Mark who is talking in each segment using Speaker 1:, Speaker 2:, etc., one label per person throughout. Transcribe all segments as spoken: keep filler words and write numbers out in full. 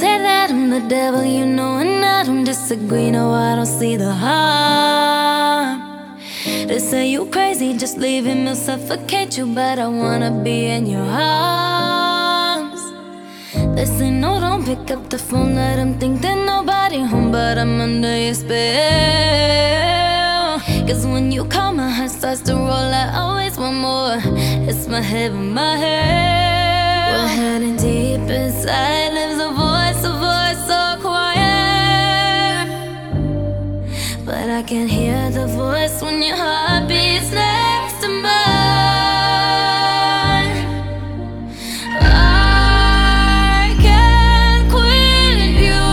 Speaker 1: say that I'm the devil, you know, and I don't disagree. No, I don't see the harm. They say you crazy, just leave him, he'll suffocate you. But I wanna be in your arms. They say no, don't pick up the phone, let him think that nobody home. But I'm under your spell. Cause when you call, my heart starts to roll. I always want more. It's my heaven, my hell. We're heading deep inside, lives a voice, a voice so quiet. But I can hear the voice when your heart beats next to mine. I can't quit you.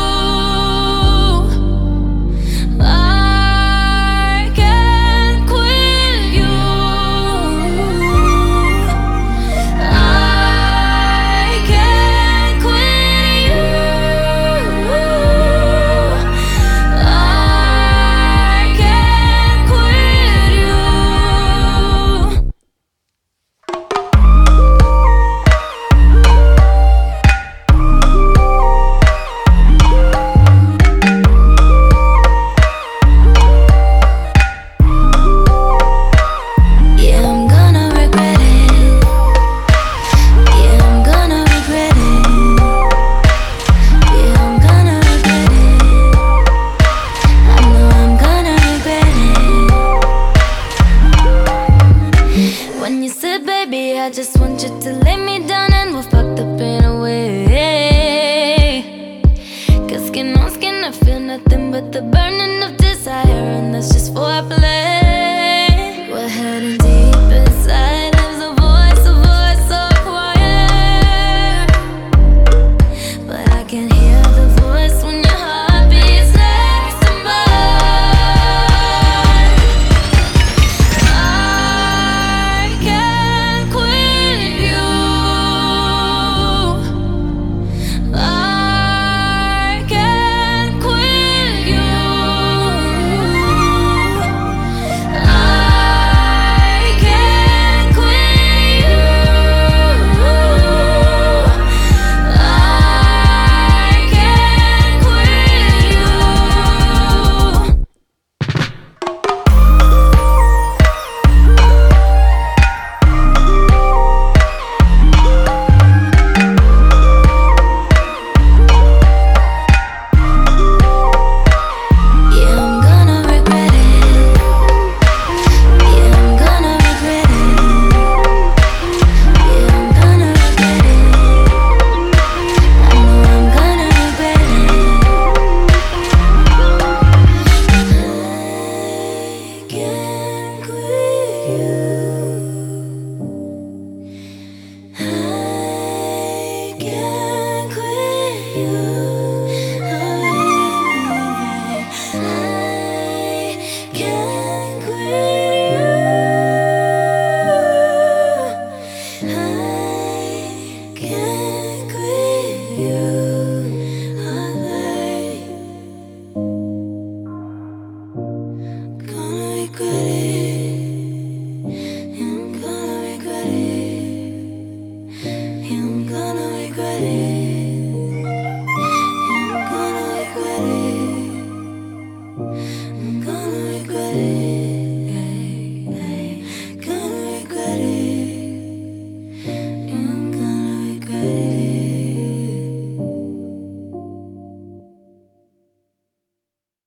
Speaker 1: I can't quit you. I can't quit you. I can't quit you. Yeah, I'm gonna regret it. Yeah, I'm gonna regret it. Yeah, I'm gonna regret it. I know I'm gonna regret it. When you said, baby, I just want you to lay me down and we'll fuck the pain away. Cause skin on skin, I feel nothing but the burning of desire, and that's just foreplay. We're heading deep inside, there's a voice, a voice so quiet. But I can hear the voice when your heart beats next to mine. I can't quit you. I can't quit you. I can't quit you. I can't quit you. Yeah, I'm gonna regret it. Yeah, I'm gonna regret it. Yeah, I'm gonna regret it. I know I'm gonna regret it. I can't quit you. I can't quit you. I can't quit you. I can't quit you. I'm gonna regret it. I'm gonna regret it. I'm gonna regret it. I'm gonna regret it.